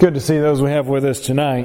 good to see those we have with us tonight.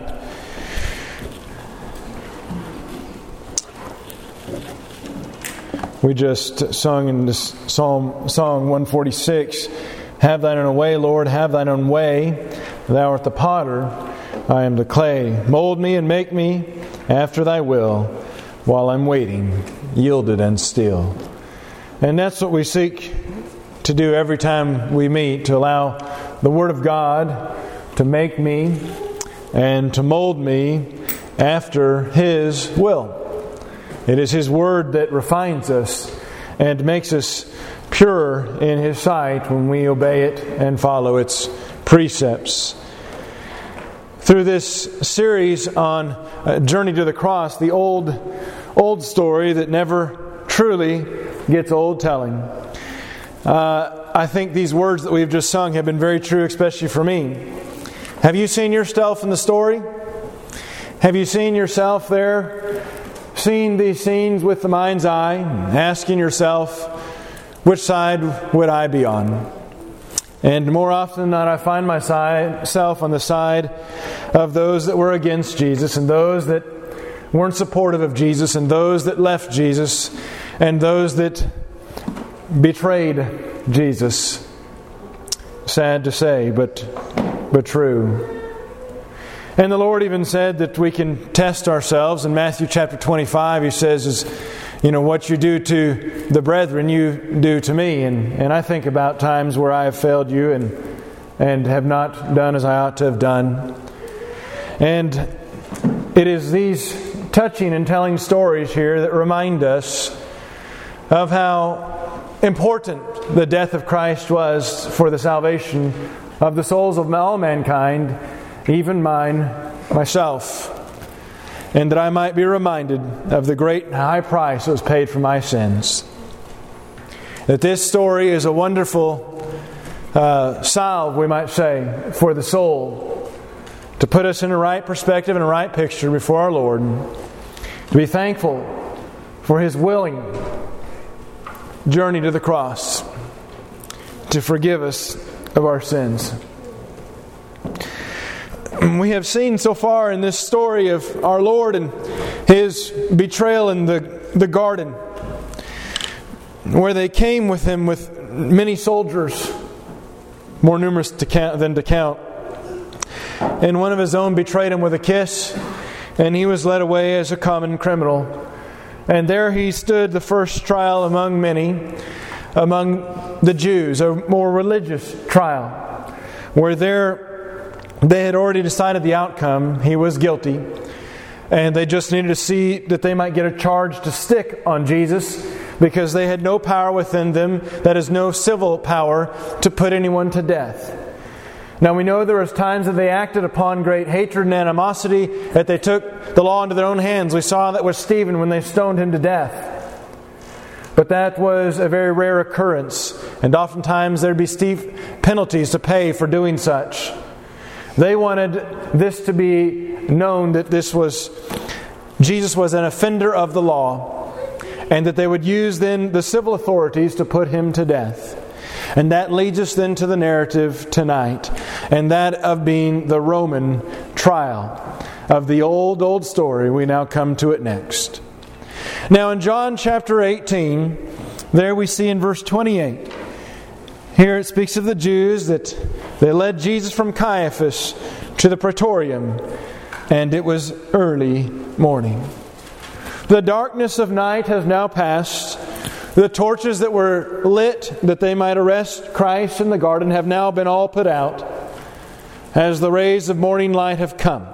We just sung in this Song 146, "Have thine own way, Lord, have thine own way. Thou art the potter, I am the clay. Mold me and make me after thy will, while I'm waiting, yielded and still." And that's what we seek to do every time we meet, to allow the Word of God to make me and to mold me after His will. It is His Word that refines us and makes us pure in His sight when we obey it and follow its precepts. Through this series on Journey to the Cross, the old story that never truly gets old telling. I think these words that we've just sung have been very true, especially for me. Have you seen yourself in the story? Have you seen yourself there, seeing these scenes with the mind's eye, asking yourself, which side would I be on? And more often than not, I find myself on the side of those that were against Jesus, and those that weren't supportive of Jesus, and those that left Jesus, and those that betrayed Jesus. Sad to say, but true. And the Lord even said that we can test ourselves. In Matthew chapter 25, He says, what you do to the brethren, you do to me. And I think about times where I have failed you and have not done as I ought to have done. And it is these touching and telling stories here that remind us of how important the death of Christ was for the salvation of the souls of all mankind, even mine, myself, and that I might be reminded of the great high price that was paid for my sins. That this story is a wonderful salve, we might say, for the soul, to put us in a right perspective and a right picture before our Lord, to be thankful for His willing journey to the cross to forgive us of our sins. We have seen so far in this story of our Lord and His betrayal in the garden, where they came with Him with many soldiers, more numerous than to count. And one of His own betrayed Him with a kiss, and He was led away as a common criminal. And there He stood, the first trial among many, among the Jews, a more religious trial, where they had already decided the outcome. He was guilty, and they just needed to see that they might get a charge to stick on Jesus, because they had no power within them, that is, no civil power, to put anyone to death. Now we know there was times that they acted upon great hatred and animosity, that they took the law into their own hands. We saw that with Stephen when they stoned him to death. But that was a very rare occurrence, and oftentimes there'd be steep penalties to pay for doing such. They wanted this to be known that Jesus was an offender of the law, and that they would use then the civil authorities to put Him to death. And that leads us then to the narrative tonight, and that of being the Roman trial of the old story. We now come to it next. Now in John chapter 18, there we see in verse 28, here it speaks of the Jews that they led Jesus from Caiaphas to the praetorium, and it was early morning. The darkness of night has now passed. The torches that were lit that they might arrest Christ in the garden have now been all put out, as the rays of morning light have come.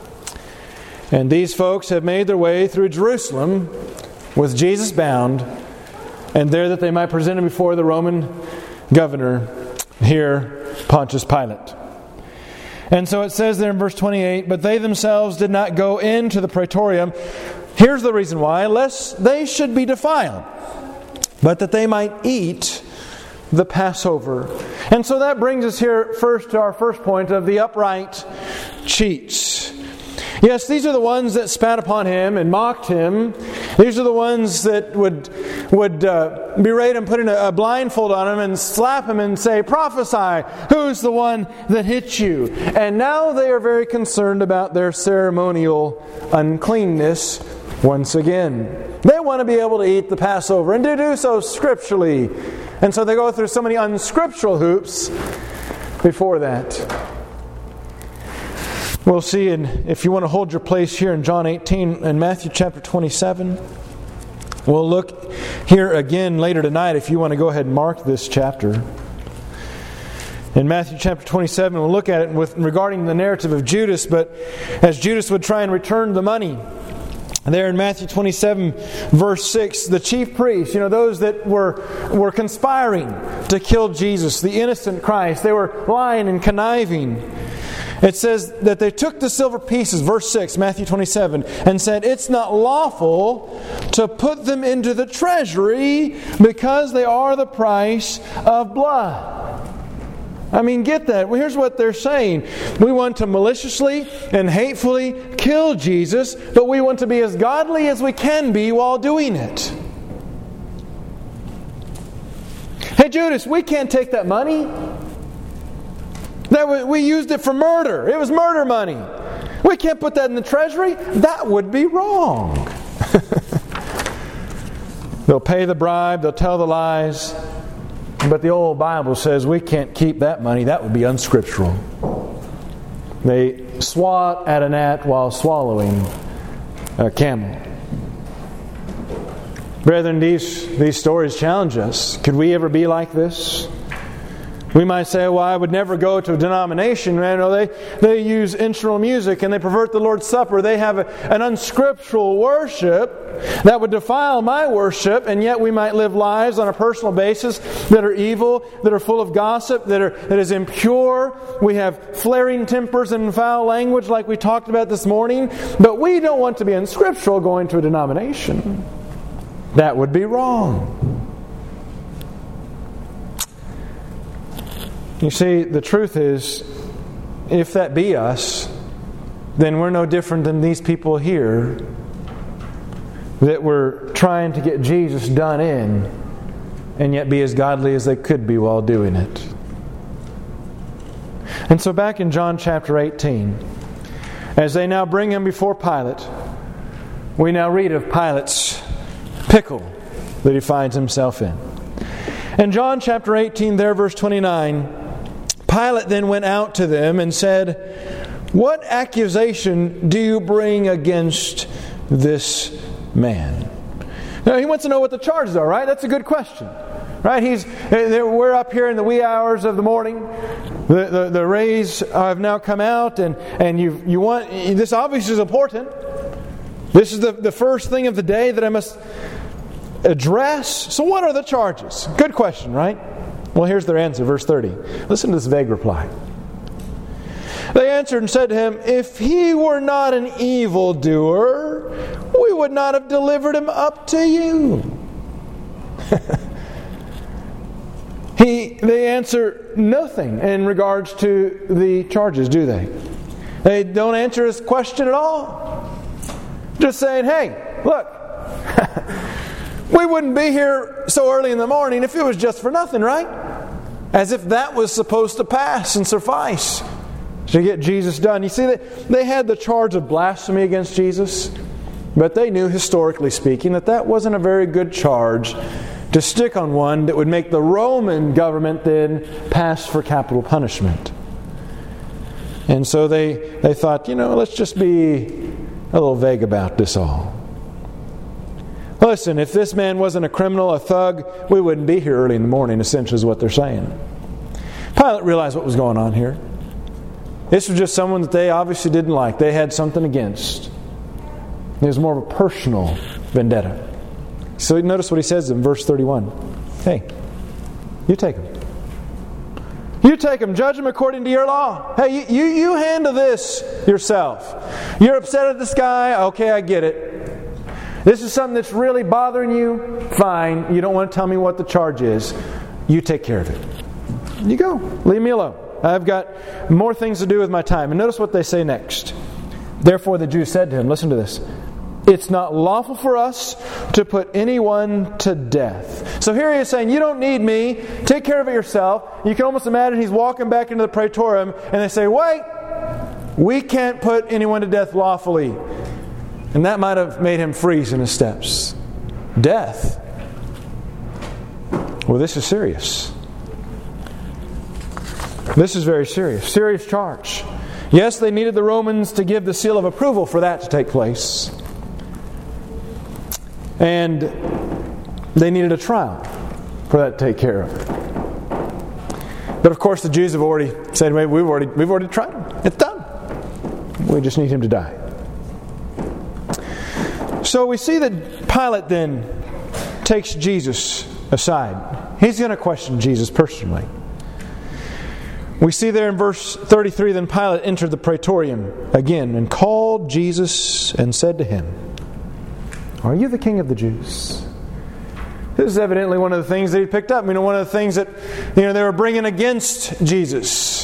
And these folks have made their way through Jerusalem with Jesus bound, and there that they might present Him before the Roman governor, here Pontius Pilate. And so it says there in verse 28, "But they themselves did not go into the praetorium." Here's the reason why: lest they should be defiled, but that they might eat the Passover. And so that brings us here first to our first point of the upright cheats. Yes, these are the ones that spat upon Him and mocked Him These are the ones that would berate him, put a blindfold on him and slap him and say, prophesy, who's the one that hit you? And now they are very concerned about their ceremonial uncleanness once again. They want to be able to eat the Passover and to do so scripturally. And so they go through so many unscriptural hoops before that. We'll see, if you want to hold your place here in John 18 and Matthew chapter 27. We'll look here again later tonight if you want to go ahead and mark this chapter. In Matthew chapter 27, we'll look at it regarding the narrative of Judas, but as Judas would try and return the money, there in Matthew 27, verse 6, the chief priests, those that were conspiring to kill Jesus, the innocent Christ, they were lying and conniving. It says that they took the silver pieces, verse 6, Matthew 27, and said, it's not lawful to put them into the treasury because they are the price of blood. I mean, get that. Well, here's what they're saying. We want to maliciously and hatefully kill Jesus, but we want to be as godly as we can be while doing it. Hey, Judas, we can't take that money. We used it for murder. It was murder money. We can't put that in the treasury. That would be wrong. They'll pay the bribe. They'll tell the lies. But the old Bible says we can't keep that money. That would be unscriptural. They swat at a gnat while swallowing a camel. Brethren, these stories challenge us. Could we ever be like this? We might say, well, I would never go to a denomination. They use instrumental music and they pervert the Lord's Supper. They have an unscriptural worship that would defile my worship, and yet we might live lives on a personal basis that are evil, that are full of gossip, that is impure. We have flaring tempers and foul language like we talked about this morning. But we don't want to be unscriptural going to a denomination. That would be wrong. You see, the truth is, if that be us, then we're no different than these people here that were trying to get Jesus done in and yet be as godly as they could be while doing it. And so back in John chapter 18, as they now bring him before Pilate, we now read of Pilate's pickle that he finds himself in. In John chapter 18, there verse 29, Pilate then went out to them and said, what accusation do you bring against this man? Now, he wants to know what the charges are, right? That's a good question. Right? We're up here in the wee hours of the morning. The rays have now come out, and you want this obviously is important. This is the first thing of the day that I must address. So what are the charges? Good question, right? Well, here's their answer, verse 30. Listen to this vague reply. They answered and said to him, if he were not an evildoer, we would not have delivered him up to you. They answer nothing in regards to the charges, do they? They don't answer his question at all. Just saying, hey, look, we wouldn't be here so early in the morning if it was just for nothing, right? As if that was supposed to pass and suffice to get Jesus done. You see, they had the charge of blasphemy against Jesus, but they knew, historically speaking, that wasn't a very good charge to stick on one that would make the Roman government then pass for capital punishment. And so they thought, let's just be a little vague about this all. Listen, if this man wasn't a criminal, a thug, we wouldn't be here early in the morning, essentially is what they're saying. Pilate realized what was going on here. This was just someone that they obviously didn't like. They had something against. It was more of a personal vendetta. So notice what he says in verse 31. Hey, you take him. You take him. Judge him according to your law. Hey, you handle this yourself. You're upset at this guy? Okay, I get it. This is something that's really bothering you? Fine. You don't want to tell me what the charge is. You take care of it. You go. Leave me alone. I've got more things to do with my time. And notice what they say next. Therefore the Jews said to him, listen to this, it's not lawful for us to put anyone to death. So here he is saying, you don't need me. Take care of it yourself. You can almost imagine he's walking back into the praetorium and they say, wait, we can't put anyone to death lawfully. And that might have made him freeze in his steps. Death. Well, this is serious. This is very serious. Serious charge. Yes, they needed the Romans to give the seal of approval for that to take place. And they needed a trial for that to take care of. But of course the Jews have already said, we've already tried him. It's done. We just need him to die. So we see that Pilate then takes Jesus aside. He's going to question Jesus personally. We see there in verse 33, then Pilate entered the praetorium again and called Jesus and said to him, are you the king of the Jews? This is evidently one of the things that he picked up. One of the things that they were bringing against Jesus.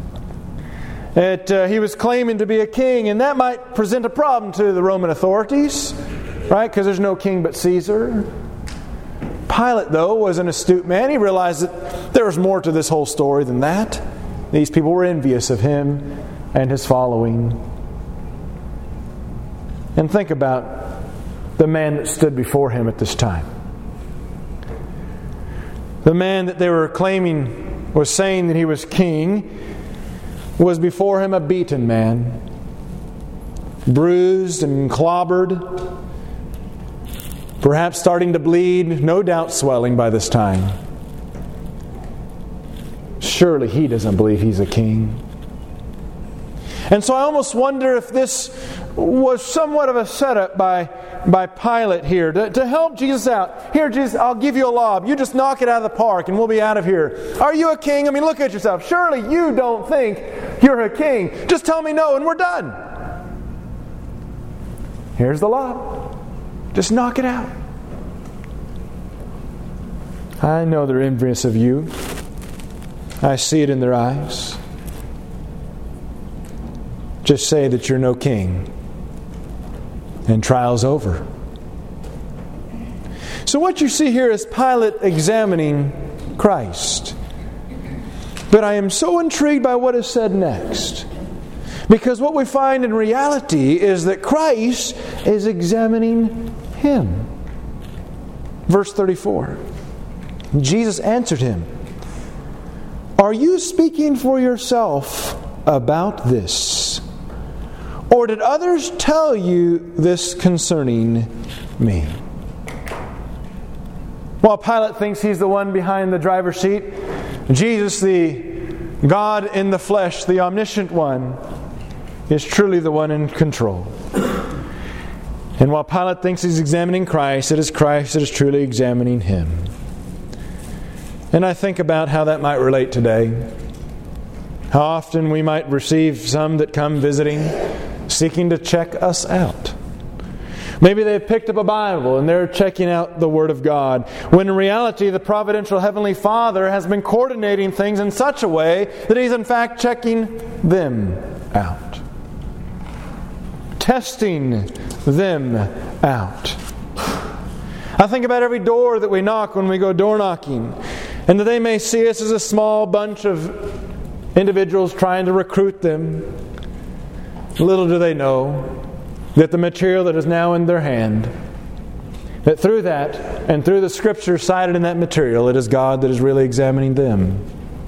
That he was claiming to be a king, and that might present a problem to the Roman authorities, right? Because there's no king but Caesar. Pilate, though, was an astute man. He realized that there was more to this whole story than that. These people were envious of him and his following. And think about the man that stood before him at this time. The man that they were claiming was saying that he was king was before him a beaten man, bruised and clobbered, perhaps starting to bleed, no doubt swelling by this time. Surely he doesn't believe he's a king. And so I almost wonder if this was somewhat of a setup by Pilate here to help Jesus out. Here, Jesus, I'll give you a lob. You just knock it out of the park and we'll be out of here. Are you a king? Look at yourself. Surely you don't think you're a king. Just tell me no and we're done. Here's the lob. Just knock it out. I know they're envious of you. I see it in their eyes. Just say that you're no king. And trial's over. So what you see here is Pilate examining Christ. But I am so intrigued by what is said next. Because what we find in reality is that Christ is examining him. Verse 34. Jesus answered him, are you speaking for yourself about this? Or did others tell you this concerning me? While Pilate thinks he's the one behind the driver's seat, Jesus, the God in the flesh, the omniscient one, is truly the one in control. And while Pilate thinks he's examining Christ, it is Christ that is truly examining him. And I think about how that might relate today. How often we might receive some that come visiting, seeking to check us out. Maybe they've picked up a Bible and they're checking out the Word of God, when in reality the providential Heavenly Father has been coordinating things in such a way that He's in fact checking them out. Testing them out. I think about every door that we knock when we go door knocking, and that they may see us as a small bunch of individuals trying to recruit them. Little do they know that the material that is now in their hand, that through that and through the Scripture cited in that material, it is God that is really examining them,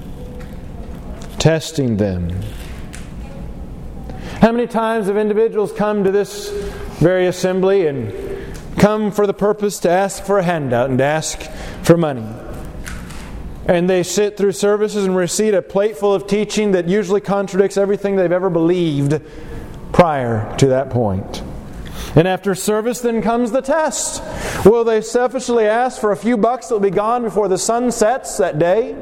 testing them. How many times have individuals come to this very assembly and come for the purpose to ask for a handout and to ask for money? And they sit through services and receive a plate full of teaching that usually contradicts everything they've ever believed prior to that point. And after service then comes the test. Will they selfishly ask for a few bucks that will be gone before the sun sets that day?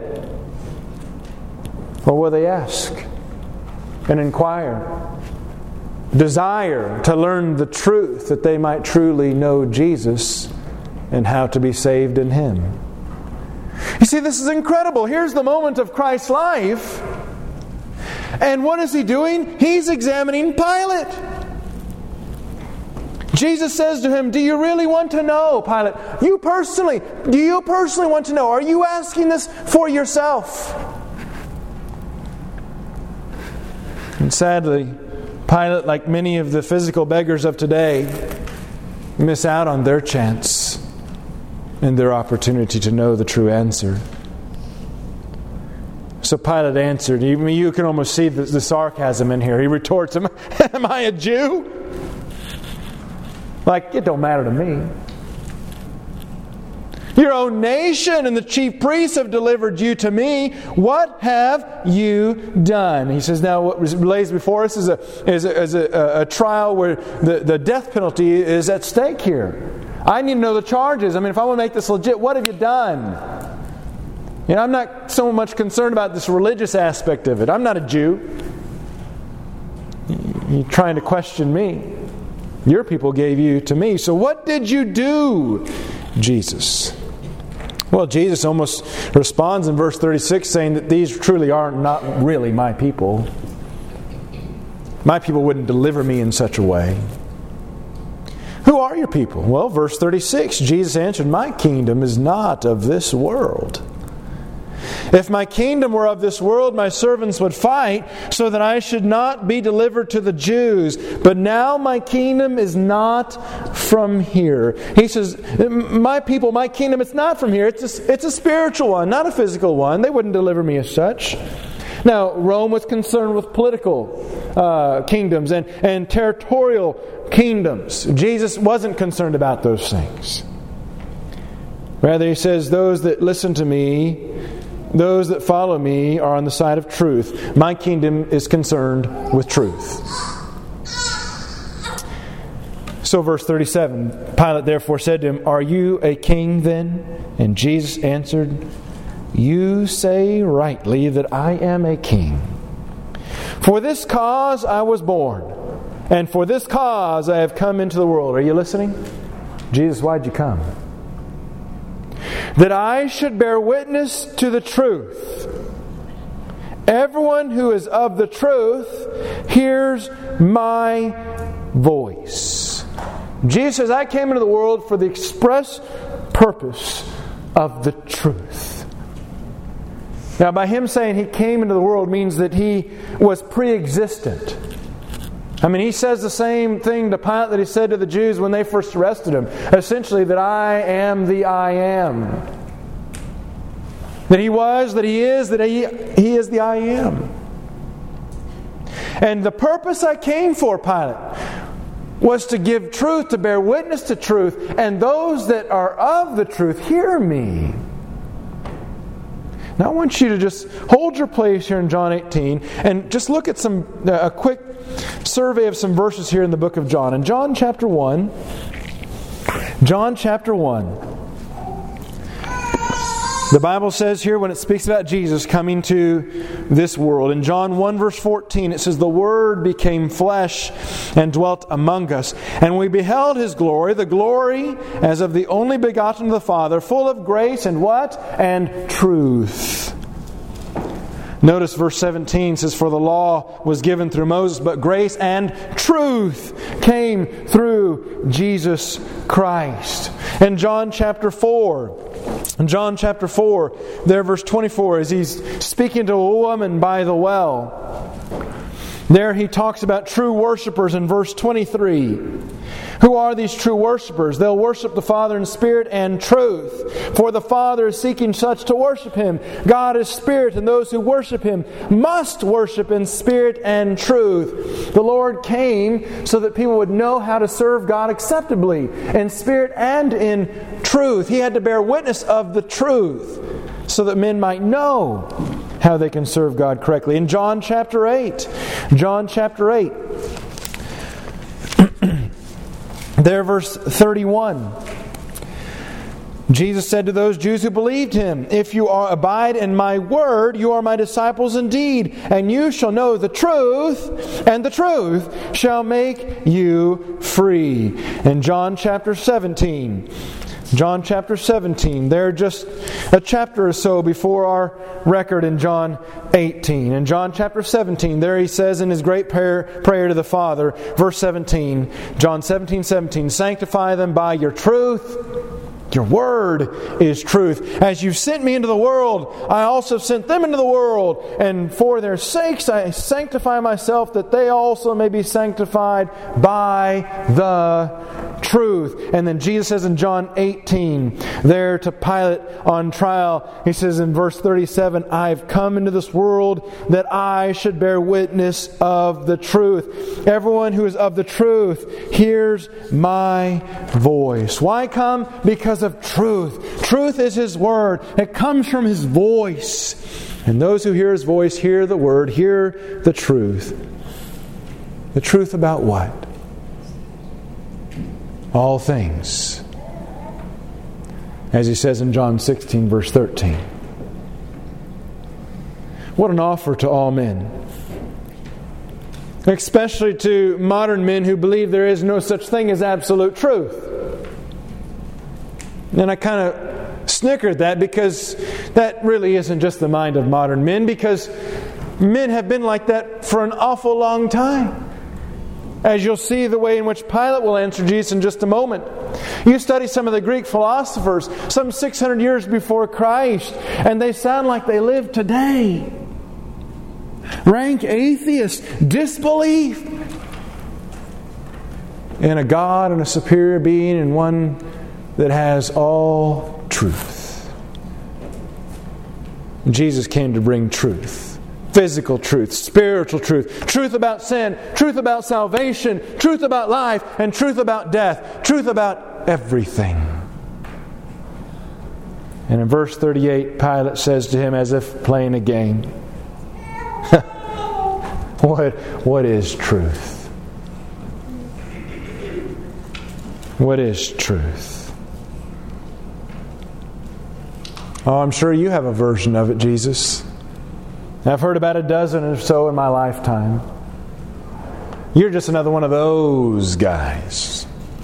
Or will they ask and inquire, desire to learn the truth that they might truly know Jesus and how to be saved in Him? You see, this is incredible. Here's the moment of Christ's life. And what is He doing? He's examining Pilate. Jesus says to him, do you really want to know, Pilate? Do you personally want to know? Are you asking this for yourself? And sadly, Pilate, like many of the physical beggars of today, miss out on their chance and their opportunity to know the true answer. So Pilate answered. You can almost see the sarcasm in here. He retorts, am I a Jew? Like, it don't matter to me. Your own nation and the chief priests have delivered you to me. What have you done? He says, now what lays before us is a trial where the death penalty is at stake here. I need to know the charges. I mean, if I want to make this legit, what have you done? I'm not so much concerned about this religious aspect of it. I'm not a Jew. You're trying to question me. Your people gave you to me. So what did you do, Jesus? Well, Jesus almost responds in verse 36 saying that these truly are not really my people. My people wouldn't deliver me in such a way. Who are your people? Well, verse 36, Jesus answered, my kingdom is not of this world. If my kingdom were of this world, my servants would fight so that I should not be delivered to the Jews. But now my kingdom is not from here. He says, my people, my kingdom, it's not from here. It's a spiritual one, not a physical one. They wouldn't deliver me as such. Now, Rome was concerned with political kingdoms and territorial kingdoms. Jesus wasn't concerned about those things. Rather, he says, those that listen to me, those that follow me are on the side of truth. My kingdom is concerned with truth. So verse 37, Pilate therefore said to him, are you a king then? And Jesus answered, you say rightly that I am a king. For this cause I was born, and for this cause I have come into the world. Are you listening? Jesus, why'd you come? That I should bear witness to the truth. Everyone who is of the truth hears my voice. Jesus says, I came into the world for the express purpose of the truth. Now, by him saying he came into the world means that he was pre-existent. I mean, he says the same thing to Pilate that he said to the Jews when they first arrested him. Essentially, that I am the I am. That he was, that he is, that he is the I am. And the purpose I came for, Pilate, was to give truth, to bear witness to truth. And those that are of the truth hear me. Now I want you to just hold your place here in John 18 and just look at a quick survey of some verses here in the book of John. In John chapter 1, the Bible says here when it speaks about Jesus coming to this world, in John 1 verse 14 it says, the Word became flesh and dwelt among us, and we beheld His glory, the glory as of the only begotten of the Father, full of grace and what? And truth. Notice verse 17 says, for the law was given through Moses, but grace and truth came through Jesus Christ. In John chapter 4, there verse 24, as he's speaking to a woman by the well, there he talks about true worshipers in verse 23. Who are these true worshipers? They'll worship the Father in spirit and truth. For the Father is seeking such to worship Him. God is spirit, and those who worship Him must worship in spirit and truth. The Lord came so that people would know how to serve God acceptably, in spirit and in truth. He had to bear witness of the truth so that men might know how they can serve God correctly. In John chapter 8, there, verse 31. Jesus said to those Jews who believed Him, if you abide in my word, you are my disciples indeed, and you shall know the truth, and the truth shall make you free. In John chapter 17, John chapter 17. They're just a chapter or so before our record in John 18. In John chapter 17, there he says in his great prayer to the Father, verse 17, John 17:17, "Sanctify them by your truth. Your word is truth. As you've sent me into the world, I also sent them into the world. And for their sakes I sanctify myself, that they also may be sanctified by the truth." And then Jesus says in John 18, there to Pilate on trial, he says in verse 37, "I've come into this world that I should bear witness of the truth. Everyone who is of the truth hears my voice." Why come? Because of truth. Truth is His Word. It comes from His voice. And those who hear His voice hear the Word, hear the truth. The truth about what? All things. As He says in John 16, verse 13. What an offer to all men. Especially to modern men who believe there is no such thing as absolute truth. And I kind of snickered at that, because that really isn't just the mind of modern men, because men have been like that for an awful long time. As you'll see the way in which Pilate will answer Jesus in just a moment. You study some of the Greek philosophers, some 600 years before Christ, and they sound like they live today. Rank atheists, disbelief in a God and a superior being, and one that has all truth. Jesus came to bring truth. Physical truth, spiritual truth, truth about sin, truth about salvation, truth about life, and truth about death, truth about everything. And in verse 38, Pilate says to him, as if playing a game, What is truth? What is truth? Oh, I'm sure you have a version of it, Jesus. I've heard about a dozen or so in my lifetime. You're just another one of those guys.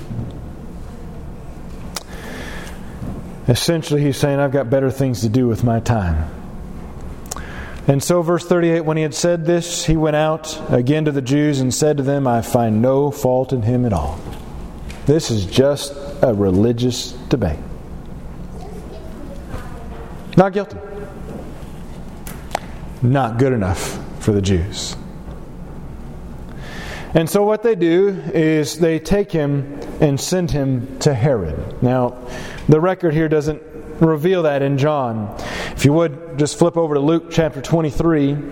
Essentially, he's saying, I've got better things to do with my time. And so, verse 38, when he had said this, he went out again to the Jews and said to them, I find no fault in him at all. This is just a religious debate. Not guilty. Not good enough for the Jews. And so what they do is they take him and send him to Herod. Now, the record here doesn't reveal that in John. If you would, just flip over to Luke chapter 23. You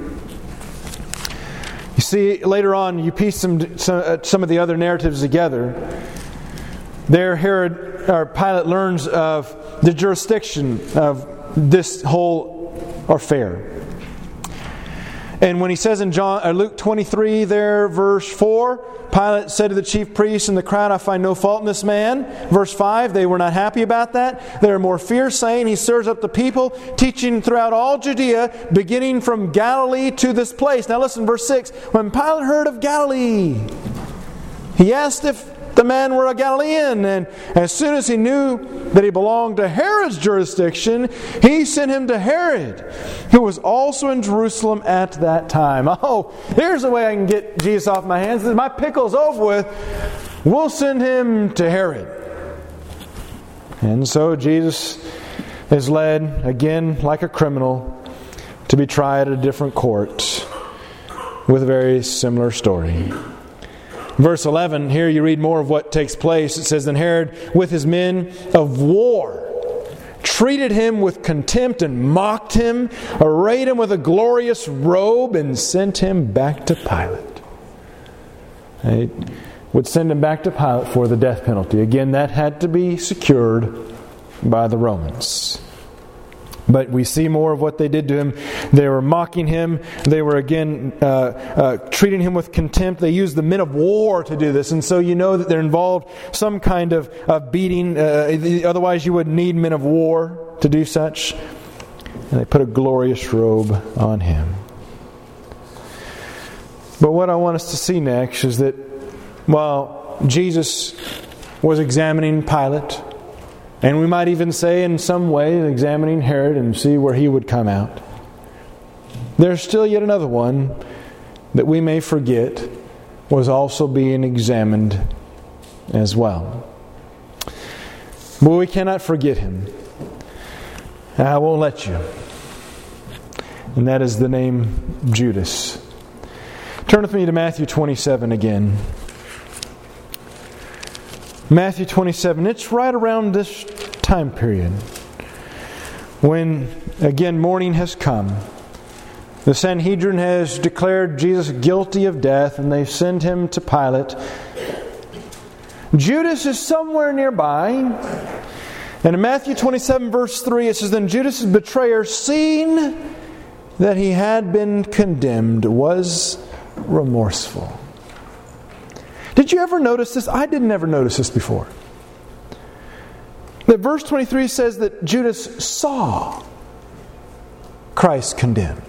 see, later on, you piece some of the other narratives together. There, Pilate learns of the jurisdiction of this whole affair. And when he says in Luke 23 there, verse 4, Pilate said to the chief priests and the crowd, I find no fault in this man. Verse 5, they were not happy about that. They were more fierce, saying, he stirs up the people, teaching throughout all Judea, beginning from Galilee to this place. Now listen, verse 6, when Pilate heard of Galilee, he asked if the man were a Galilean, and as soon as he knew that he belonged to Herod's jurisdiction, he sent him to Herod, who was also in Jerusalem at that time. Oh, here's the way I can get Jesus off my hands. My pickle's over with. We'll send him to Herod. And so Jesus is led, again like a criminal, to be tried at a different court with a very similar story. Verse 11, here you read more of what takes place. It says, then Herod, with his men of war, treated him with contempt and mocked him, arrayed him with a glorious robe, and sent him back to Pilate. They would send him back to Pilate for the death penalty. Again, that had to be secured by the Romans. But we see more of what they did to him. They were mocking him. They were again treating him with contempt. They used the men of war to do this. And so you know that they're involved some kind of beating. Otherwise you would need men of war to do such. And they put a glorious robe on him. But what I want us to see next is that while Jesus was examining Pilate, And we might even say in some way, examining Herod and see where he would come out. There's still yet another one that we may forget was also being examined as well. But we cannot forget him. I won't let you. And that is the name Judas. Turn with me to Matthew 27 again. Matthew 27, it's right around this time period when, again, morning has come. The Sanhedrin has declared Jesus guilty of death, and they send him to Pilate. Judas is somewhere nearby. And in Matthew 27, verse 3, it says, "Then Judas' betrayer, seeing that he had been condemned, was remorseful." Did you ever notice this? I didn't ever notice this before. That verse 23 says that Judas saw Christ condemned.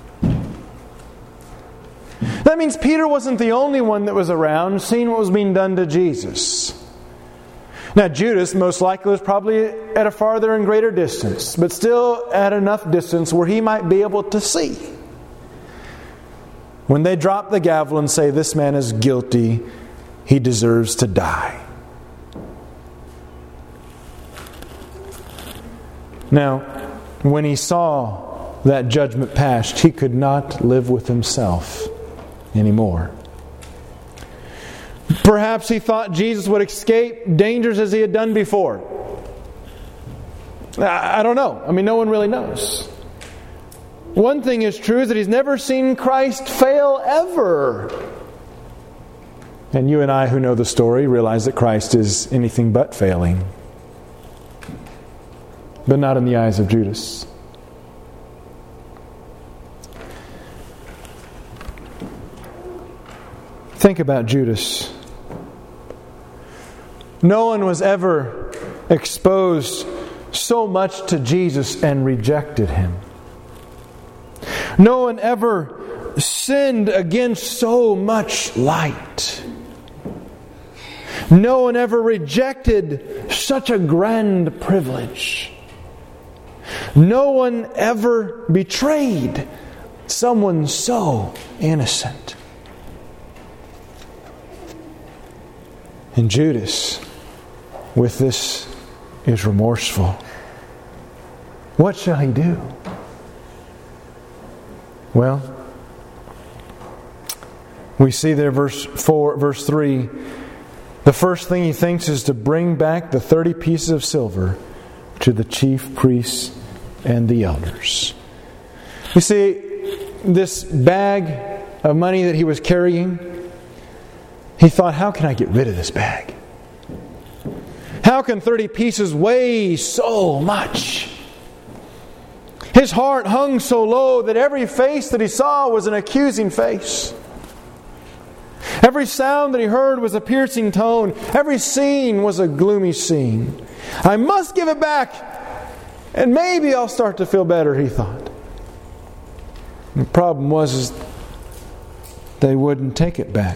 That means Peter wasn't the only one that was around seeing what was being done to Jesus. Now Judas most likely was probably at a farther and greater distance, but still at enough distance where he might be able to see. When they drop the gavel and say, "This man is guilty, he deserves to die." Now, when he saw that judgment passed, he could not live with himself anymore. Perhaps he thought Jesus would escape dangers as he had done before. I don't know. No one really knows. One thing is true is that he's never seen Christ fail ever. And you and I who know the story realize that Christ is anything but failing. But not in the eyes of Judas. Think about Judas. No one was ever exposed so much to Jesus and rejected him. No one ever sinned against so much light. No one ever rejected such a grand privilege. No one ever betrayed someone so innocent. And Judas, with this, is remorseful. What shall he do? Well, we see there verse 3, the first thing he thinks is to bring back the 30 pieces of silver to the chief priests and the elders. You see, this bag of money that he was carrying, he thought, how can I get rid of this bag? How can 30 pieces weigh so much? His heart hung so low that every face that he saw was an accusing face. Every sound that he heard was a piercing tone. Every scene was a gloomy scene. I must give it back, and maybe I'll start to feel better, he thought. The problem was they wouldn't take it back.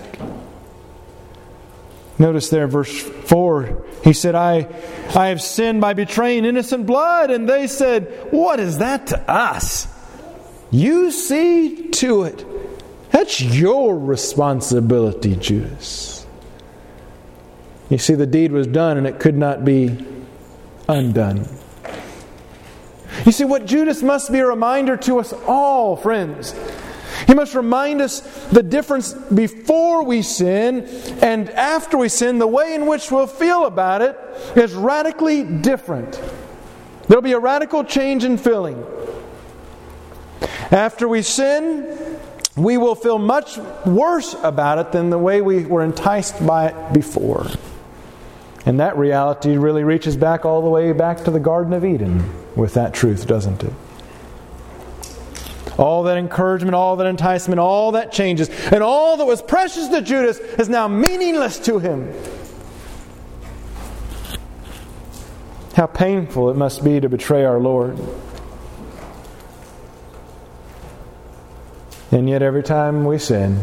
Notice there in verse 4, he said, I have sinned by betraying innocent blood. And they said, what is that to us? You see to it. That's your responsibility, Judas. You see, the deed was done and it could not be undone. You see, what Judas must be a reminder to us all, friends. He must remind us the difference before we sin and after we sin. The way in which we'll feel about it is radically different. There'll be a radical change in feeling. After we sin, we will feel much worse about it than the way we were enticed by it before. And that reality really reaches back all the way back to the Garden of Eden with that truth, doesn't it? All that encouragement, all that enticement, all that changes. And all that was precious to Judas is now meaningless to him. How painful it must be to betray our Lord. And yet every time we sin,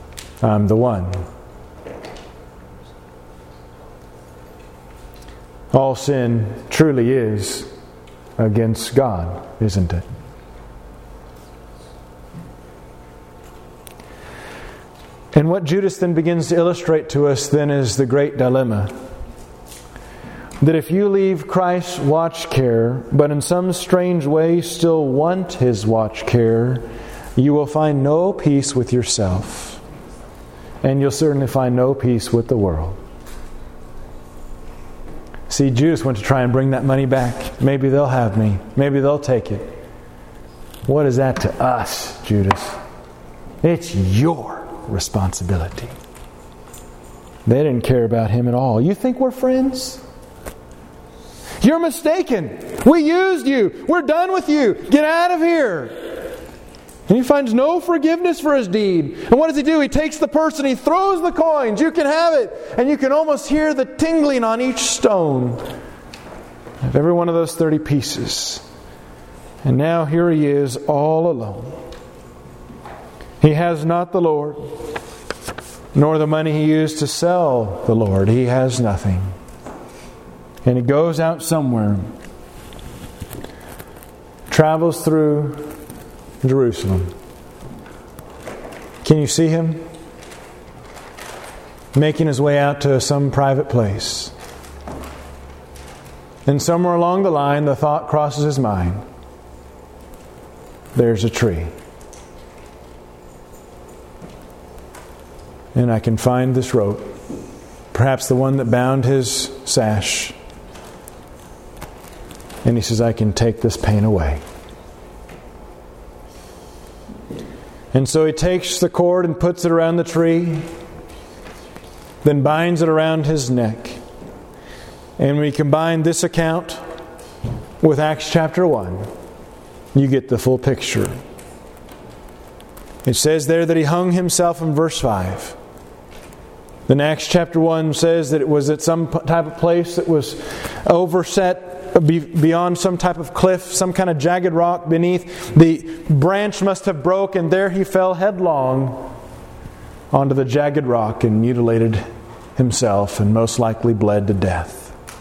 I'm the one. All sin truly is against God, isn't it? And what Judas then begins to illustrate to us then is the great dilemma. That if you leave Christ's watch care, but in some strange way still want His watch care, you will find no peace with yourself. And you'll certainly find no peace with the world. See, Judas went to try and bring that money back. Maybe they'll have me. Maybe they'll take it. What is that to us, Judas? It's your responsibility. They didn't care about him at all. You think we're friends? You're mistaken. We used you. We're done with you. Get out of here. And he finds no forgiveness for his deed. And what does he do? He takes the purse and he throws the coins. You can have it. And you can almost hear the tingling on each stone of every one of those 30 pieces. And now here he is all alone. He has not the Lord, nor the money he used to sell the Lord. He has nothing. And he goes out somewhere, travels through Jerusalem. Can you see him? Making his way out to some private place. And somewhere along the line, the thought crosses his mind. There's a tree. And I can find this rope. Perhaps the one that bound his sash. And he says, I can take this pain away. And so he takes the cord and puts it around the tree. Then binds it around his neck. And we combine this account with Acts chapter 1. You get the full picture. It says there that he hung himself in verse 5. Then Acts chapter 1 says that it was at some type of place that was overset beyond some type of cliff, some kind of jagged rock beneath. The branch must have broke, and there he fell headlong onto the jagged rock and mutilated himself and most likely bled to death.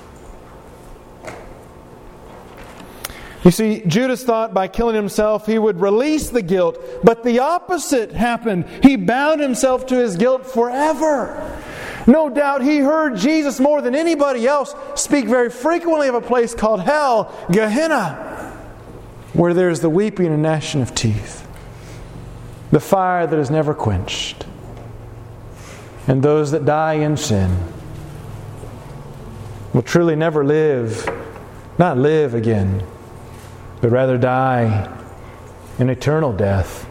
You see, Judas thought by killing himself he would release the guilt, but the opposite happened. He bound himself to his guilt forever. No doubt he heard Jesus more than anybody else speak very frequently of a place called hell, Gehenna, where there's the weeping and gnashing of teeth, the fire that is never quenched, and those that die in sin will truly never not live again, but rather die an eternal death.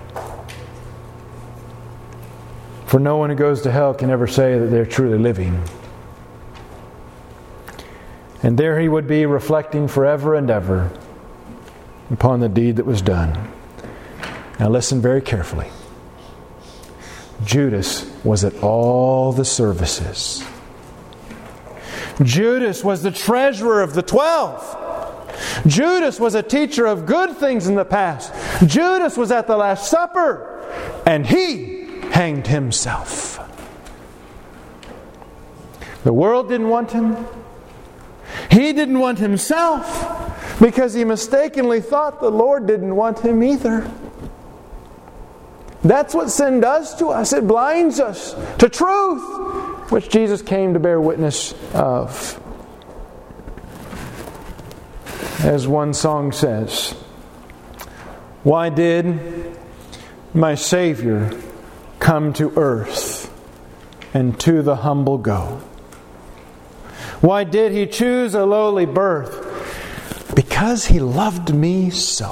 For no one who goes to hell can ever say that they're truly living. And there he would be reflecting forever and ever upon the deed that was done. Now listen very carefully. Judas was at all the services. Judas was the treasurer of the 12. Judas was a teacher of good things in the past. Judas was at the Last Supper, and he hanged himself. The world didn't want him. He didn't want himself because he mistakenly thought the Lord didn't want him either. That's what sin does to us. It blinds us to truth, which Jesus came to bear witness of. As one song says, why did my Savior come to earth and to the humble go? Why did He choose a lowly birth? Because He loved me so.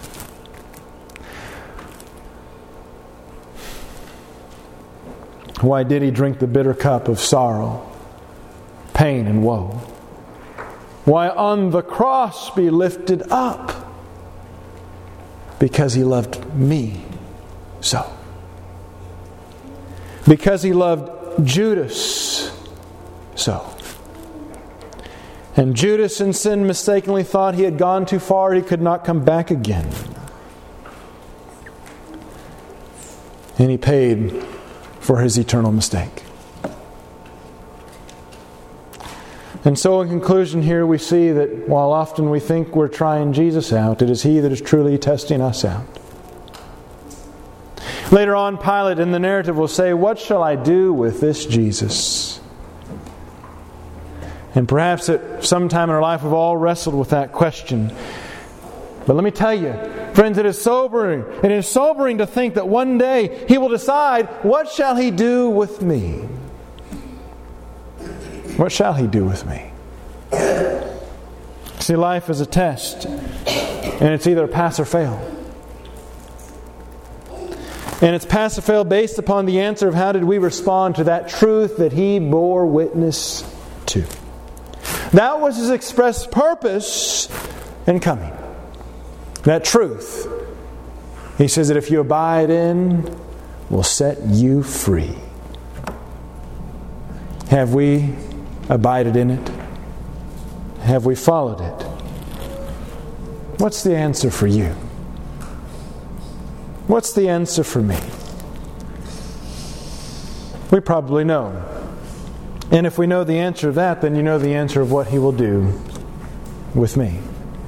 Why did He drink the bitter cup of sorrow, pain, and woe? Why on the cross be lifted up? Because He loved me so. Because He loved Judas so. And Judas in sin mistakenly thought he had gone too far, he could not come back again. And he paid for his eternal mistake. And so in conclusion here we see that while often we think we're trying Jesus out, it is He that is truly testing us out. Later on, Pilate in the narrative will say, "What shall I do with this Jesus?" And perhaps at some time in our life we've all wrestled with that question. But let me tell you, friends, it is sobering. It is sobering to think that one day He will decide, what shall He do with me? What shall He do with me? See, life is a test, and it's either pass or fail. And it's pass or fail based upon the answer of how did we respond to that truth that He bore witness to. That was His express purpose in coming. That truth, He says that if you abide in, will set you free. Have we abided in it? Have we followed it? What's the answer for you? What's the answer for me? We probably know. And if we know the answer to that, then you know the answer of what He will do with me.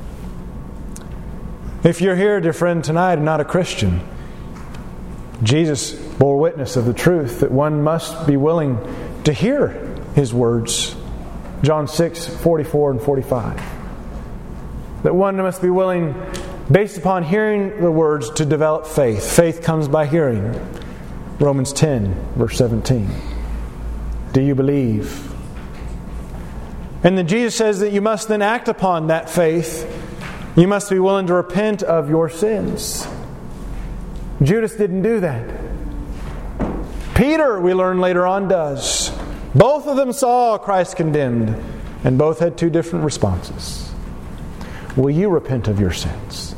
If you're here, dear friend, tonight and not a Christian, Jesus bore witness of the truth that one must be willing to hear His words. John 6:44 and 45. That one must be willing, based upon hearing the words, to develop faith. Faith comes by hearing. Romans 10, verse 17. Do you believe? And then Jesus says that you must then act upon that faith. You must be willing to repent of your sins. Judas didn't do that. Peter, we learn later on, does. Both of them saw Christ condemned, and both had two different responses. Will you repent of your sins?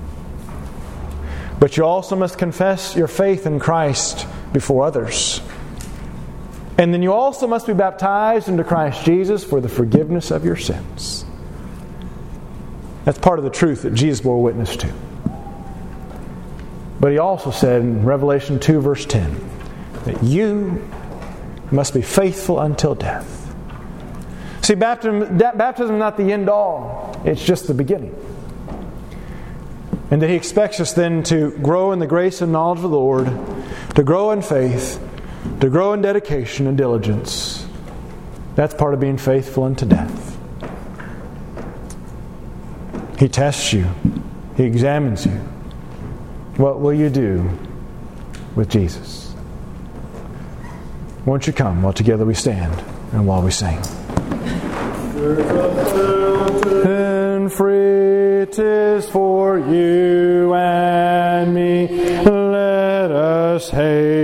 But you also must confess your faith in Christ before others. And then you also must be baptized into Christ Jesus for the forgiveness of your sins. That's part of the truth that Jesus bore witness to. But He also said in Revelation 2 verse 10 that you must be faithful until death. See, baptism is not the end all. It's just the beginning. And that He expects us then to grow in the grace and knowledge of the Lord, to grow in faith, to grow in dedication and diligence. That's part of being faithful unto death. He tests you. He examines you. What will you do with Jesus? Won't you come while together we stand and while we sing? And free 'tis for you and me. Let us hasten